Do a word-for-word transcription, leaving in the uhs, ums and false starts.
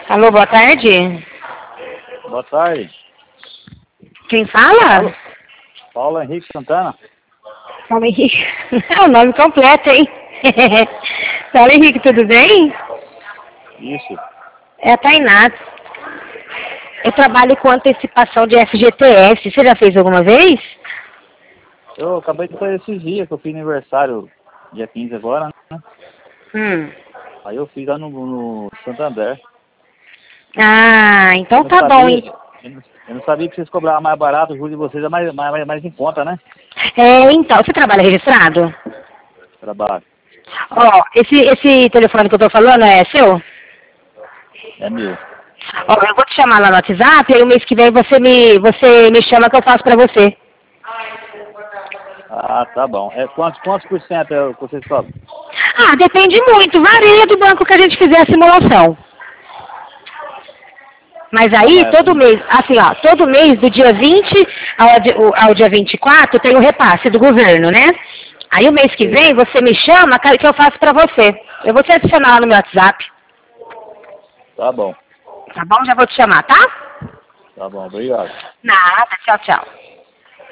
Alô, boa tarde. Boa tarde. Quem fala? Paulo, Paulo Henrique Santana. Paulo Henrique. É o nome completo, hein? Paulo Henrique, tudo bem? Isso. É a Tainá. Eu trabalho com antecipação de F G T S. Você já fez alguma vez? Eu acabei de fazer esses dias, que eu fiz aniversário dia quinze agora, né? Hum. Aí eu fiz lá no, no Santander. Ah, então Eu não tá bom. sabia, eu não, eu não sabia que vocês cobravam mais barato, o juro de vocês é mais, mais, mais em conta, né? É, então, você trabalha registrado? Trabalho. Ó, esse, esse telefone que eu tô falando é seu? É meu. Ó, eu vou te chamar lá no WhatsApp, aí o mês que vem você me, você me chama que eu faço pra você. Ah, tá bom. É, quantos, quantos por cento é o que vocês cobram? Ah, depende muito, varia do banco que a gente fizer a simulação. Mas Não, aí, mas todo assim, mês, assim, ó, todo mês, do dia vinte ao, di- o- ao dia vinte e quatro, tem o repasse do governo, né? Aí o mês que sei. vem, você me chama que que eu faço pra você. Eu vou te adicionar lá no meu WhatsApp, Tá bom. tá bom? Já vou te chamar, tá? Tá bom, obrigado. Nada, tchau, tchau.